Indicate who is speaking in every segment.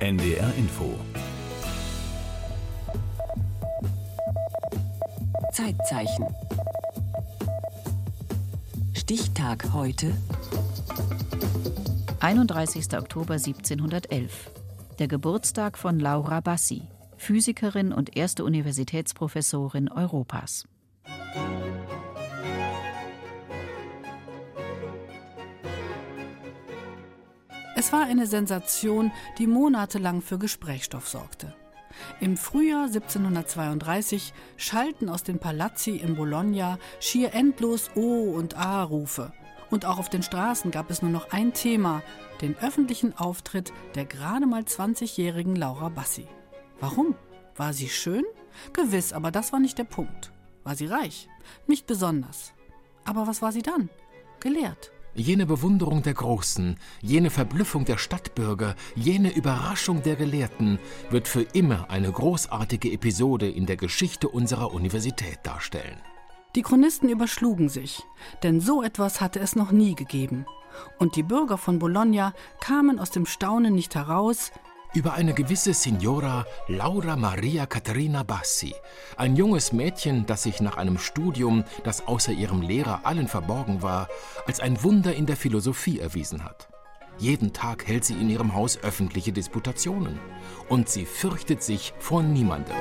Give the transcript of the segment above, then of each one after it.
Speaker 1: NDR Info.
Speaker 2: Zeitzeichen. Stichtag heute.
Speaker 3: 31. Oktober 1711. Der Geburtstag von Laura Bassi, Physikerin und erste Universitätsprofessorin Europas.
Speaker 4: Es war eine Sensation, die monatelang für Gesprächsstoff sorgte. Im Frühjahr 1732 schallten aus den Palazzi in Bologna schier endlos O- und A-Rufe. Und auch auf den Straßen gab es nur noch ein Thema, den öffentlichen Auftritt der gerade mal 20-jährigen Laura Bassi. Warum? War sie schön? Gewiss, aber das war nicht der Punkt. War sie reich? Nicht besonders. Aber was war sie dann? Gelehrt.
Speaker 5: Jene Bewunderung der Großen, jene Verblüffung der Stadtbürger, jene Überraschung der Gelehrten wird für immer eine großartige Episode in der Geschichte unserer Universität darstellen.
Speaker 4: Die Chronisten überschlugen sich, denn so etwas hatte es noch nie gegeben. Und die Bürger von Bologna kamen aus dem Staunen nicht heraus
Speaker 5: über eine gewisse Signora Laura Maria Caterina Bassi, ein junges Mädchen, das sich nach einem Studium, das außer ihrem Lehrer allen verborgen war, als ein Wunder in der Philosophie erwiesen hat. Jeden Tag hält sie in ihrem Haus öffentliche Disputationen. Und sie fürchtet sich vor niemandem.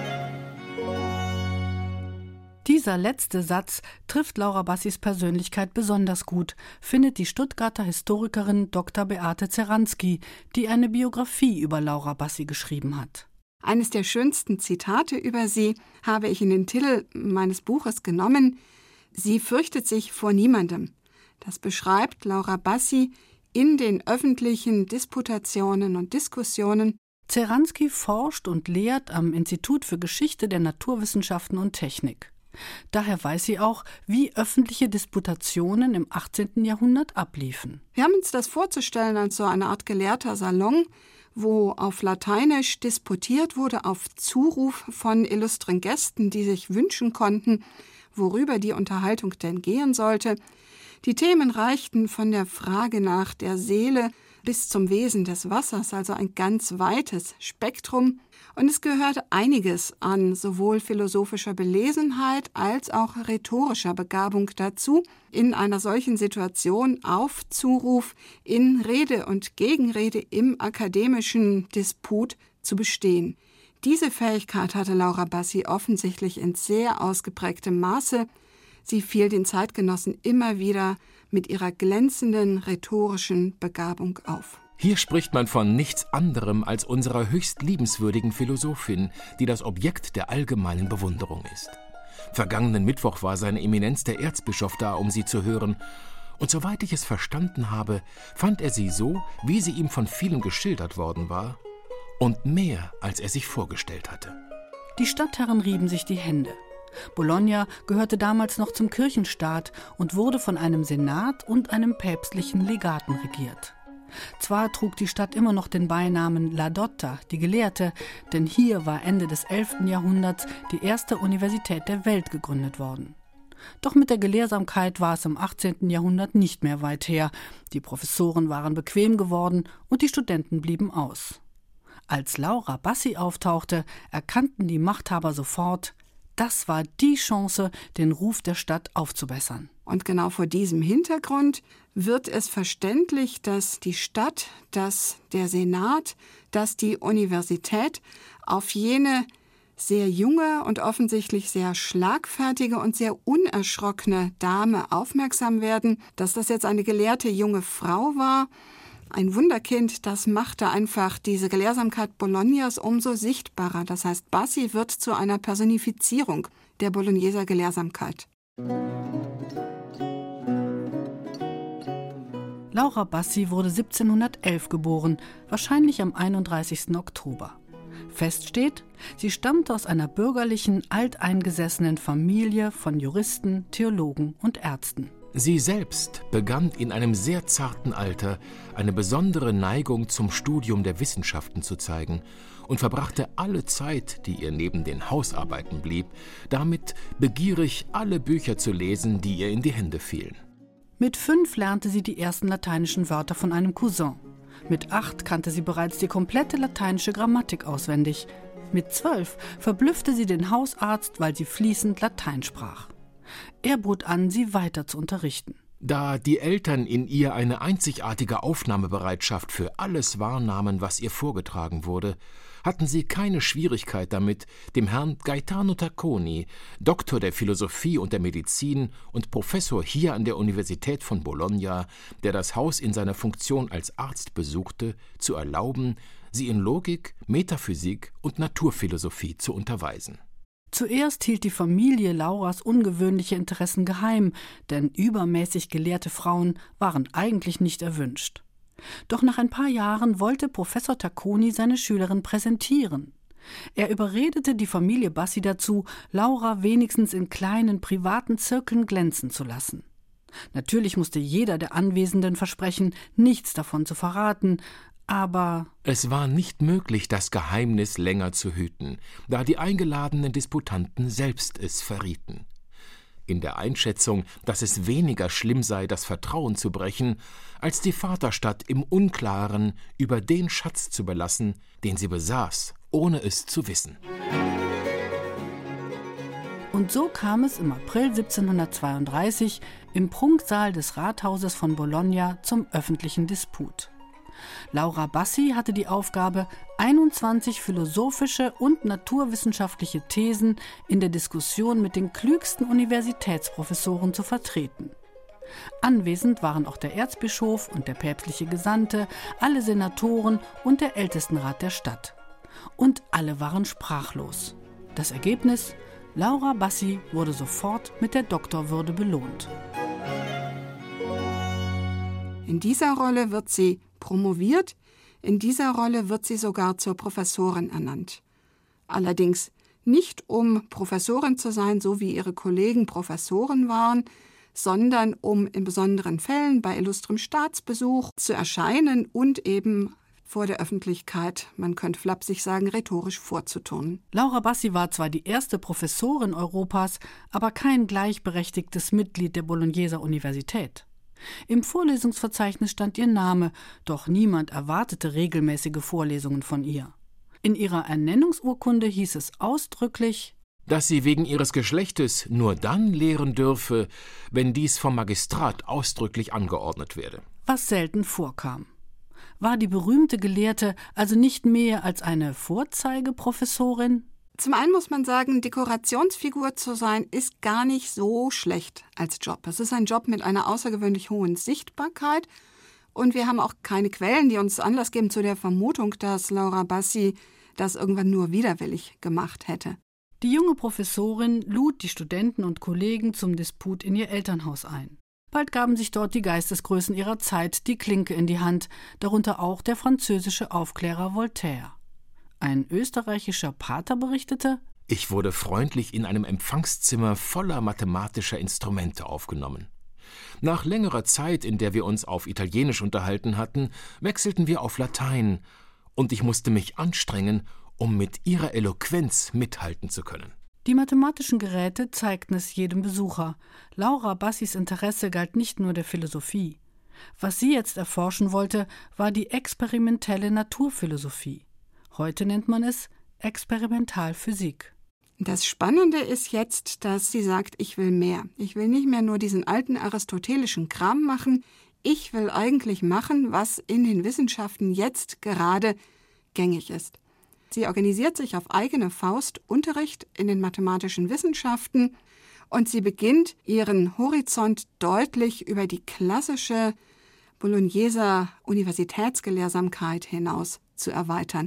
Speaker 4: Dieser letzte Satz trifft Laura Bassis Persönlichkeit besonders gut, findet die Stuttgarter Historikerin Dr. Beate Zeransky, die eine Biografie über Laura Bassi geschrieben hat.
Speaker 6: Eines der schönsten Zitate über sie habe ich in den Titel meines Buches genommen: Sie fürchtet sich vor niemandem. Das beschreibt Laura Bassi in den öffentlichen Disputationen und Diskussionen.
Speaker 4: Zeransky forscht und lehrt am Institut für Geschichte der Naturwissenschaften und Technik. Daher weiß sie auch, wie öffentliche Disputationen im 18. Jahrhundert abliefen.
Speaker 6: Wir haben uns das vorzustellen als so eine Art gelehrter Salon, wo auf Lateinisch disputiert wurde, auf Zuruf von illustren Gästen, die sich wünschen konnten, worüber die Unterhaltung denn gehen sollte. Die Themen reichten von der Frage nach der Seele bis zum Wesen des Wassers, also ein ganz weites Spektrum. Und es gehörte einiges an sowohl philosophischer Belesenheit als auch rhetorischer Begabung dazu, in einer solchen Situation auf Zuruf, in Rede und Gegenrede im akademischen Disput zu bestehen. Diese Fähigkeit hatte Laura Bassi offensichtlich in sehr ausgeprägtem Maße. Sie fiel den Zeitgenossen immer wieder mit ihrer glänzenden rhetorischen Begabung auf.
Speaker 5: Hier spricht man von nichts anderem als unserer höchst liebenswürdigen Philosophin, die das Objekt der allgemeinen Bewunderung ist. Vergangenen Mittwoch war seine Eminenz der Erzbischof da, um sie zu hören. Und soweit ich es verstanden habe, fand er sie so, wie sie ihm von vielen geschildert worden war, und mehr, als er sich vorgestellt hatte.
Speaker 4: Die Stadtherren rieben sich die Hände. Bologna gehörte damals noch zum Kirchenstaat und wurde von einem Senat und einem päpstlichen Legaten regiert. Zwar trug die Stadt immer noch den Beinamen La Dotta, die Gelehrte, denn hier war Ende des 11. Jahrhunderts die erste Universität der Welt gegründet worden. Doch mit der Gelehrsamkeit war es im 18. Jahrhundert nicht mehr weit her. Die Professoren waren bequem geworden und die Studenten blieben aus. Als Laura Bassi auftauchte, erkannten die Machthaber sofort, das war die Chance, den Ruf der Stadt aufzubessern.
Speaker 6: Und genau vor diesem Hintergrund wird es verständlich, dass die Stadt, dass der Senat, dass die Universität auf jene sehr junge und offensichtlich sehr schlagfertige und sehr unerschrockene Dame aufmerksam werden. Dass das jetzt eine gelehrte junge Frau war, ein Wunderkind, das machte einfach diese Gelehrsamkeit Bolognas umso sichtbarer. Das heißt, Bassi wird zu einer Personifizierung der Bologneser Gelehrsamkeit.
Speaker 4: Laura Bassi wurde 1711 geboren, wahrscheinlich am 31. Oktober. Fest steht, sie stammte aus einer bürgerlichen, alteingesessenen Familie von Juristen, Theologen und Ärzten.
Speaker 5: Sie selbst begann in einem sehr zarten Alter eine besondere Neigung zum Studium der Wissenschaften zu zeigen und verbrachte alle Zeit, die ihr neben den Hausarbeiten blieb, damit begierig alle Bücher zu lesen, die ihr in die Hände fielen.
Speaker 4: Mit 5 lernte sie die ersten lateinischen Wörter von einem Cousin. Mit 8 kannte sie bereits die komplette lateinische Grammatik auswendig. Mit 12 verblüffte sie den Hausarzt, weil sie fließend Latein sprach. Er bot an, sie weiter zu unterrichten.
Speaker 5: Da die Eltern in ihr eine einzigartige Aufnahmebereitschaft für alles wahrnahmen, was ihr vorgetragen wurde, hatten sie keine Schwierigkeit damit, dem Herrn Gaetano Tacconi, Doktor der Philosophie und der Medizin und Professor hier an der Universität von Bologna, der das Haus in seiner Funktion als Arzt besuchte, zu erlauben, sie in Logik, Metaphysik und Naturphilosophie zu unterweisen.
Speaker 4: Zuerst hielt die Familie Lauras ungewöhnliche Interessen geheim, denn übermäßig gelehrte Frauen waren eigentlich nicht erwünscht. Doch nach ein paar Jahren wollte Professor Tacconi seine Schülerin präsentieren. Er überredete die Familie Bassi dazu, Laura wenigstens in kleinen privaten Zirkeln glänzen zu lassen. Natürlich musste jeder der Anwesenden versprechen, nichts davon zu verraten, aber
Speaker 5: es war nicht möglich, das Geheimnis länger zu hüten, da die eingeladenen Disputanten selbst es verrieten. In der Einschätzung, dass es weniger schlimm sei, das Vertrauen zu brechen, als die Vaterstadt im Unklaren über den Schatz zu belassen, den sie besaß, ohne es zu wissen.
Speaker 4: Und so kam es im April 1732 im Prunksaal des Rathauses von Bologna zum öffentlichen Disput. Laura Bassi hatte die Aufgabe, 21 philosophische und naturwissenschaftliche Thesen in der Diskussion mit den klügsten Universitätsprofessoren zu vertreten. Anwesend waren auch der Erzbischof und der päpstliche Gesandte, alle Senatoren und der Ältestenrat der Stadt. Und alle waren sprachlos. Das Ergebnis: Laura Bassi wurde sofort mit der Doktorwürde belohnt.
Speaker 6: In dieser Rolle wird sie promoviert, in dieser Rolle wird sie sogar zur Professorin ernannt. Allerdings nicht, um Professorin zu sein, so wie ihre Kollegen Professoren waren, sondern um in besonderen Fällen bei illustrem Staatsbesuch zu erscheinen und eben vor der Öffentlichkeit, man könnte flapsig sagen, rhetorisch vorzuturnen.
Speaker 4: Laura Bassi war zwar die erste Professorin Europas, aber kein gleichberechtigtes Mitglied der Bologneser Universität. Im Vorlesungsverzeichnis stand ihr Name, doch niemand erwartete regelmäßige Vorlesungen von ihr. In ihrer Ernennungsurkunde hieß es ausdrücklich,
Speaker 5: dass sie wegen ihres Geschlechtes nur dann lehren dürfe, wenn dies vom Magistrat ausdrücklich angeordnet werde.
Speaker 4: Was selten vorkam. War die berühmte Gelehrte also nicht mehr als eine Vorzeigeprofessorin?
Speaker 6: Zum einen muss man sagen, Dekorationsfigur zu sein, ist gar nicht so schlecht als Job. Es ist ein Job mit einer außergewöhnlich hohen Sichtbarkeit. Und wir haben auch keine Quellen, die uns Anlass geben zu der Vermutung, dass Laura Bassi das irgendwann nur widerwillig gemacht hätte.
Speaker 4: Die junge Professorin lud die Studenten und Kollegen zum Disput in ihr Elternhaus ein. Bald gaben sich dort die Geistesgrößen ihrer Zeit die Klinke in die Hand, darunter auch der französische Aufklärer Voltaire. Ein österreichischer Pater berichtete:
Speaker 5: Ich wurde freundlich in einem Empfangszimmer voller mathematischer Instrumente aufgenommen. Nach längerer Zeit, in der wir uns auf Italienisch unterhalten hatten, wechselten wir auf Latein, und ich musste mich anstrengen, um mit ihrer Eloquenz mithalten zu können.
Speaker 4: Die mathematischen Geräte zeigten es jedem Besucher. Laura Bassis Interesse galt nicht nur der Philosophie. Was sie jetzt erforschen wollte, war die experimentelle Naturphilosophie. Heute nennt man es Experimentalphysik.
Speaker 6: Das Spannende ist jetzt, dass sie sagt, ich will mehr. Ich will nicht mehr nur diesen alten aristotelischen Kram machen. Ich will eigentlich machen, was in den Wissenschaften jetzt gerade gängig ist. Sie organisiert sich auf eigene Faust Unterricht in den mathematischen Wissenschaften und sie beginnt, ihren Horizont deutlich über die klassische Bologneser Universitätsgelehrsamkeit hinaus zu erweitern.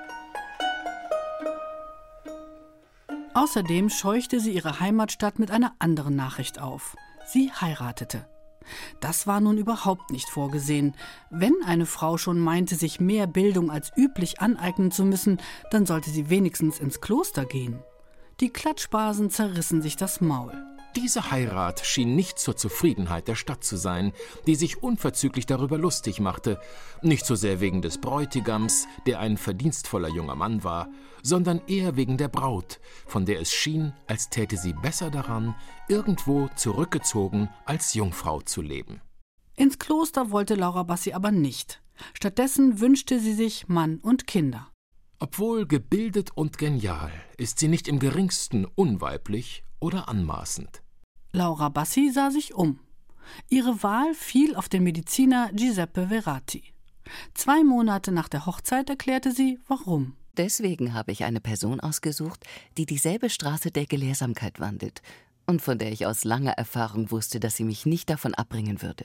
Speaker 4: Außerdem scheuchte sie ihre Heimatstadt mit einer anderen Nachricht auf. Sie heiratete. Das war nun überhaupt nicht vorgesehen. Wenn eine Frau schon meinte, sich mehr Bildung als üblich aneignen zu müssen, dann sollte sie wenigstens ins Kloster gehen. Die Klatschbasen zerrissen sich das Maul.
Speaker 5: Diese Heirat schien nicht zur Zufriedenheit der Stadt zu sein, die sich unverzüglich darüber lustig machte, nicht so sehr wegen des Bräutigams, der ein verdienstvoller junger Mann war, sondern eher wegen der Braut, von der es schien, als täte sie besser daran, irgendwo zurückgezogen als Jungfrau zu leben.
Speaker 4: Ins Kloster wollte Laura Bassi aber nicht. Stattdessen wünschte sie sich Mann und Kinder.
Speaker 5: Obwohl gebildet und genial, ist sie nicht im geringsten unweiblich oder anmaßend.
Speaker 4: Laura Bassi sah sich um. Ihre Wahl fiel auf den Mediziner Giuseppe Verratti. 2 Monate nach der Hochzeit erklärte sie, warum.
Speaker 2: Deswegen habe ich eine Person ausgesucht, die dieselbe Straße der Gelehrsamkeit wandelt und von der ich aus langer Erfahrung wusste, dass sie mich nicht davon abbringen würde.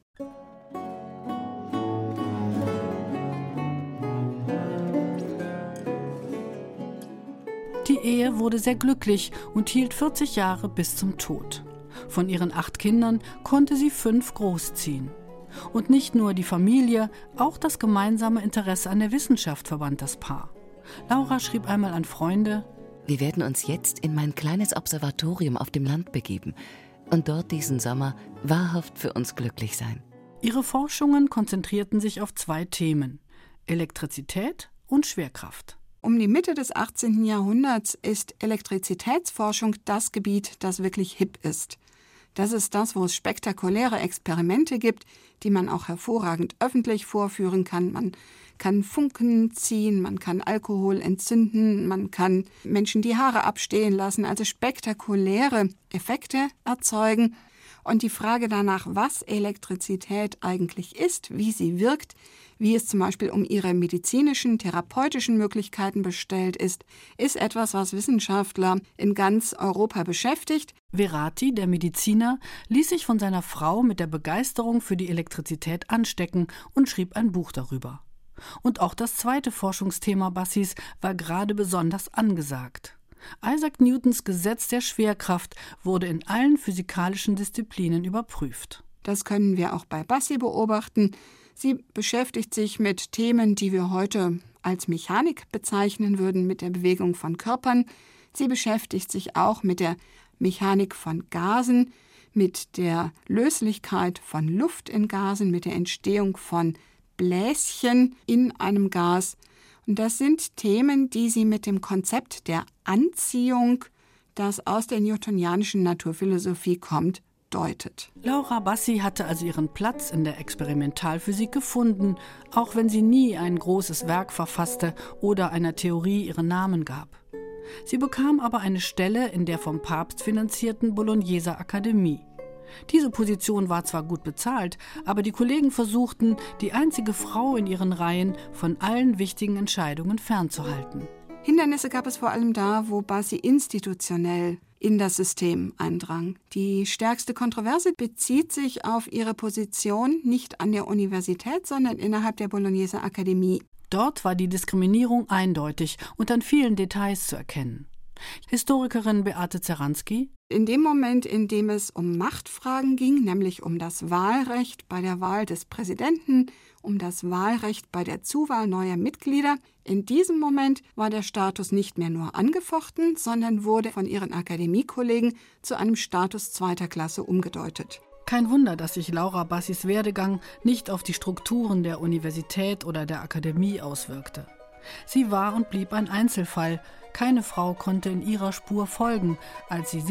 Speaker 4: Die Ehe wurde sehr glücklich und hielt 40 Jahre bis zum Tod. Von ihren 8 Kindern konnte sie 5 großziehen. Und nicht nur die Familie, auch das gemeinsame Interesse an der Wissenschaft verband das Paar. Laura schrieb einmal an Freunde:
Speaker 2: Wir werden uns jetzt in mein kleines Observatorium auf dem Land begeben und dort diesen Sommer wahrhaft für uns glücklich sein.
Speaker 4: Ihre Forschungen konzentrierten sich auf 2 Themen: Elektrizität und Schwerkraft.
Speaker 6: Um die Mitte des 18. Jahrhunderts ist Elektrizitätsforschung das Gebiet, das wirklich hip ist. Das ist das, wo es spektakuläre Experimente gibt, die man auch hervorragend öffentlich vorführen kann. Man kann Funken ziehen, man kann Alkohol entzünden, man kann Menschen die Haare abstehen lassen, also spektakuläre Effekte erzeugen. Und die Frage danach, was Elektrizität eigentlich ist, wie sie wirkt, wie es zum Beispiel um ihre medizinischen, therapeutischen Möglichkeiten bestellt ist etwas, was Wissenschaftler in ganz Europa beschäftigt.
Speaker 4: Verratti, der Mediziner, ließ sich von seiner Frau mit der Begeisterung für die Elektrizität anstecken und schrieb ein Buch darüber. Und auch das zweite Forschungsthema Bassis war gerade besonders angesagt. Isaac Newtons Gesetz der Schwerkraft wurde in allen physikalischen Disziplinen überprüft.
Speaker 6: Das können wir auch bei Bassi beobachten. Sie beschäftigt sich mit Themen, die wir heute als Mechanik bezeichnen würden, mit der Bewegung von Körpern. Sie beschäftigt sich auch mit der Mechanik von Gasen, mit der Löslichkeit von Luft in Gasen, mit der Entstehung von Bläschen in einem Gas. Und das sind Themen, die sie mit dem Konzept der Anziehung, das aus der newtonianischen Naturphilosophie kommt, deutet.
Speaker 4: Laura Bassi hatte also ihren Platz in der Experimentalphysik gefunden, auch wenn sie nie ein großes Werk verfasste oder einer Theorie ihren Namen gab. Sie bekam aber eine Stelle in der vom Papst finanzierten Bologneser Akademie. Diese Position war zwar gut bezahlt, aber die Kollegen versuchten, die einzige Frau in ihren Reihen von allen wichtigen Entscheidungen fernzuhalten.
Speaker 6: Hindernisse gab es vor allem da, wo Bassi institutionell in das System eindrang. Die stärkste Kontroverse bezieht sich auf ihre Position nicht an der Universität, sondern innerhalb der Bologneser Akademie.
Speaker 4: Dort war die Diskriminierung eindeutig und an vielen Details zu erkennen. Historikerin Beate Zeransky:
Speaker 6: In dem Moment, in dem es um Machtfragen ging, nämlich um das Wahlrecht bei der Wahl des Präsidenten, um das Wahlrecht bei der Zuwahl neuer Mitglieder, in diesem Moment war der Status nicht mehr nur angefochten, sondern wurde von ihren Akademiekollegen zu einem Status 2. Klasse umgedeutet.
Speaker 4: Kein Wunder, dass sich Laura Bassis Werdegang nicht auf die Strukturen der Universität oder der Akademie auswirkte. Sie war und blieb ein Einzelfall. Keine Frau konnte in ihrer Spur folgen, als sie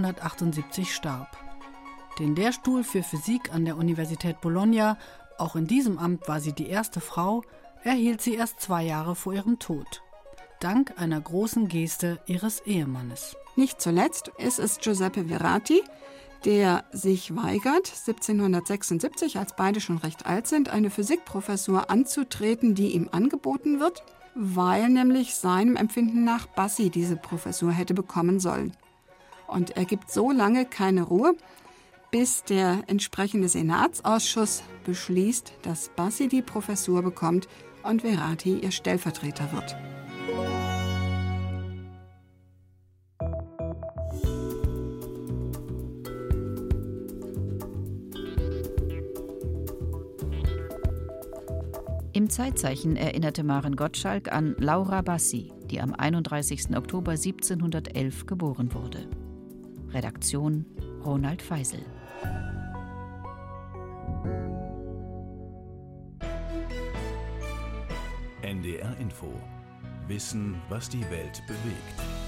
Speaker 4: 1778 starb. Den Lehrstuhl für Physik an der Universität Bologna, auch in diesem Amt war sie die erste Frau, erhielt sie erst 2 Jahre vor ihrem Tod. Dank einer großen Geste ihres Ehemannes.
Speaker 6: Nicht zuletzt ist es Giuseppe Verratti, der sich weigert, 1776, als beide schon recht alt sind, eine Physikprofessur anzutreten, die ihm angeboten wird, weil nämlich seinem Empfinden nach Bassi diese Professur hätte bekommen sollen. Und er gibt so lange keine Ruhe, bis der entsprechende Senatsausschuss beschließt, dass Bassi die Professur bekommt und Verratti ihr Stellvertreter wird.
Speaker 3: Im Zeitzeichen erinnerte Maren Gottschalk an Laura Bassi, die am 31. Oktober 1711 geboren wurde. Redaktion Ronald Feisel.
Speaker 1: NDR Info. Wissen, was die Welt bewegt.